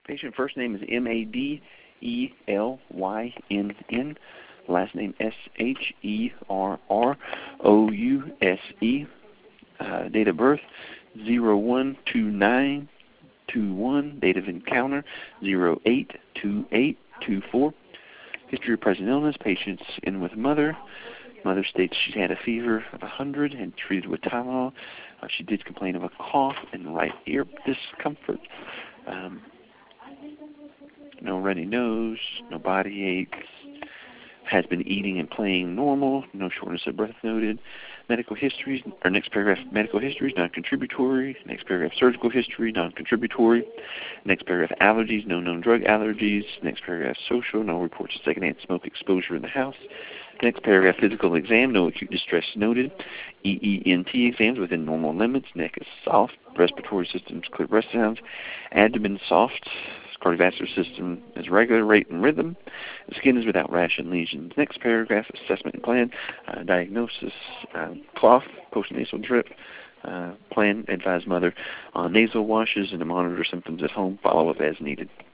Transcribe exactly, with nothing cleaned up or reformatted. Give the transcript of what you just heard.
Patient first name is M A D E L Y N N. Last name S H E R R O U S E. Uh, date of birth zero one two nine two one. Date of encounter zero eight two eight two four. History of present illness. Patient's in with mother. Mother states she had a fever of one hundred and treated with Tylenol. Uh, she did complain of a cough and right ear discomfort. Um, no runny nose, no body aches. Has been eating and playing normal. No shortness of breath noted. Medical history, or next paragraph, medical history is non-contributory. Next paragraph, surgical history, non-contributory. Next paragraph, allergies, no known drug allergies. Next paragraph, social, no reports of secondhand smoke exposure in the house. Next paragraph, physical exam, no acute distress noted. E E N T exams within normal limits. Neck is soft. Respiratory system's clear breath sounds. Abdomen soft. Cardiovascular system is regular rate and rhythm. The skin is without rash and lesions. Next paragraph, assessment and plan. Uh, diagnosis, uh, cough, postnasal drip. Uh, plan, advise mother on nasal washes and to monitor symptoms at home. Follow up as needed.